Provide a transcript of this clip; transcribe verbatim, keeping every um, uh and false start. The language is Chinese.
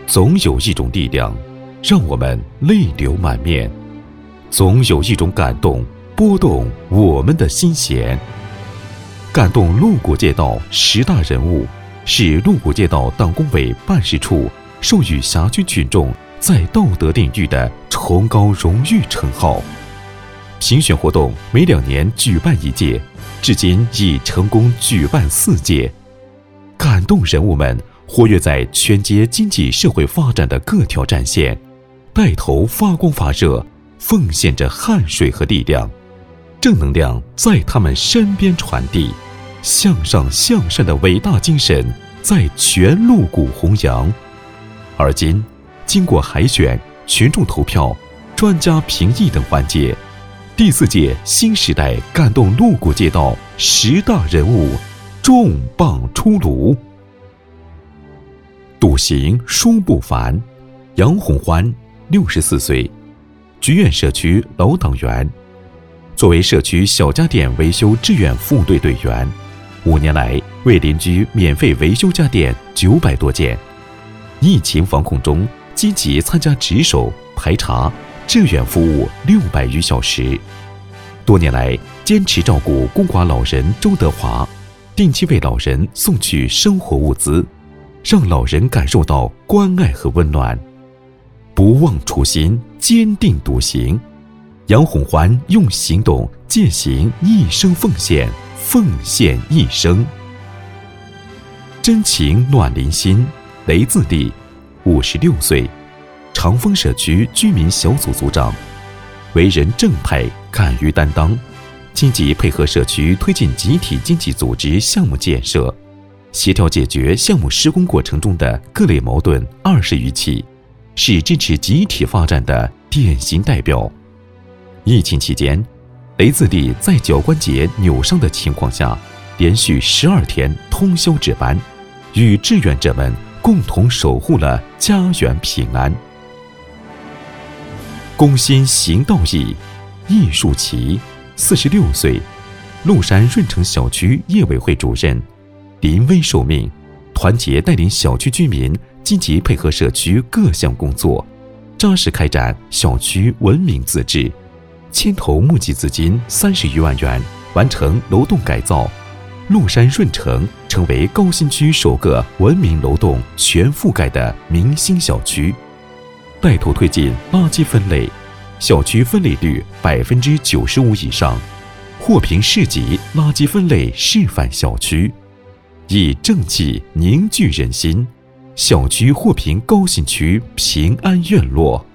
总有一种力量，让我们泪流满面；总有一种感动，拨动我们的心弦。感动鹿谷街道十大人物，是鹿谷街道党工委办事处授予辖区群众在道德领域的崇高荣誉称号。评选活动每两年举办一届，至今已成功举办四届。感动人物们活跃在全街经济社会发展的各条战线，带头发光发热，奉献着汗水和力量，正能量在他们身边传递，向上向善的伟大精神在全鹿谷弘扬。而今，经过海选、群众投票、专家评议等环节，第四届新时代感动鹿谷街道十大人物重磅出炉。笃行书不凡，杨洪欢，六十四岁，菊苑社区老党员，作为社区小家电维修志愿服务队队员，五年来为邻居免费维修家电九百多件。疫情防控中，积极参加值守、排查、志愿服务六百余小时。多年来，坚持照顾孤寡老人周德华，定期为老人送去生活物资，让老人感受到关爱和温暖。不忘初心，坚定笃行。杨洪欢用行动践行一生奉献，奉献一生。真情暖邻心，雷自立，五十六岁，长丰社区居民小组组长，为人正派，敢于担当，积极配合社区推进集体经济组织项目建设，协调解决项目施工过程中的各类矛盾二十余起，是支持集体发展的典型代表。疫情期间，雷自立在脚关节扭伤的情况下，连续十二天通宵值班，与志愿者们共同守护了家园平安。公心行道义，易树奇，四十六岁，麓山润城小区业委会主任，临危受命，团结带领小区居民积极配合社区各项工作，扎实开展小区文明自治，牵头募集资金三十余万元，完成楼栋改造，麓山润城成为高新区首个文明楼栋全覆盖的明星小区。带头推进垃圾分类，小区分类率百分之九十五以上，获评市级垃圾分类示范小区。以正气凝聚人心，小区获评高新区平安院落。